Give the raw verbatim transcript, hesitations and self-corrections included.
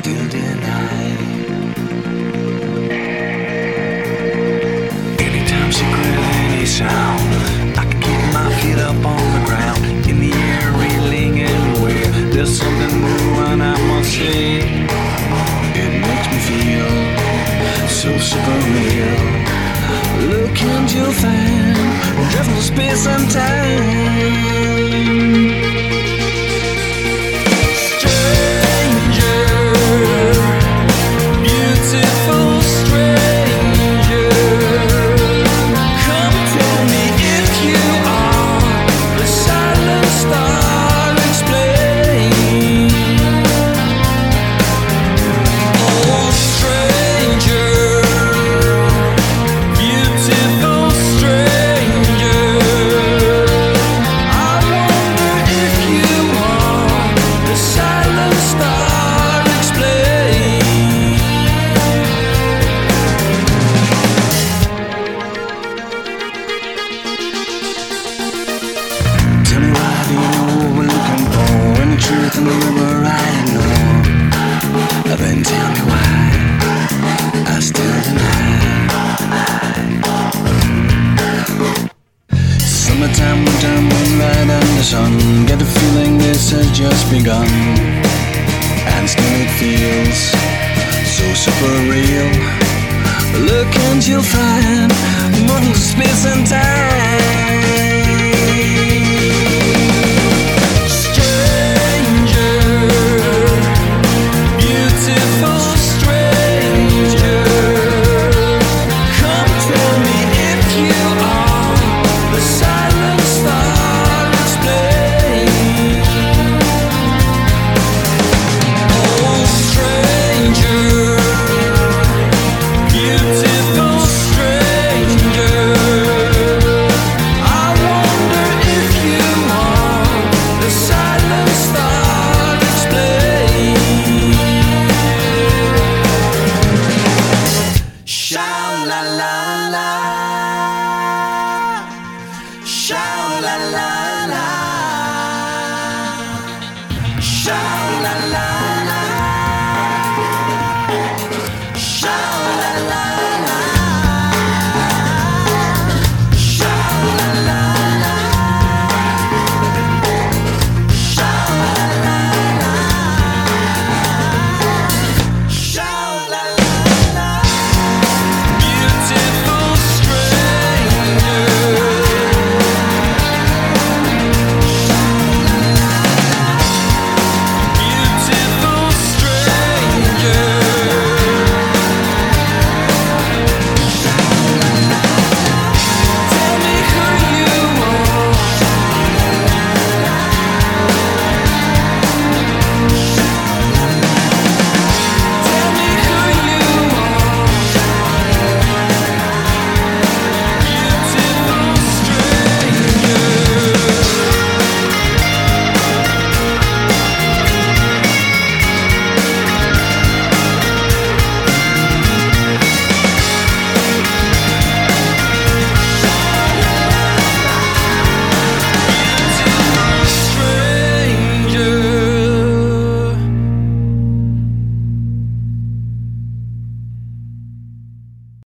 still deny. Anytime she creates any sound, I can keep my feet up on the ground, in the air, reeling everywhere. There's something new and I must say, it makes me feel so super real. Look and you'll find dreadful space and time. Truth in the river I ignore. Then tell me why I still deny. Summertime, winter, moonlight and the sun. Get the feeling this has just begun, and still it feels so super real. Look and you'll find more space and time. Sha la la la, sha la la.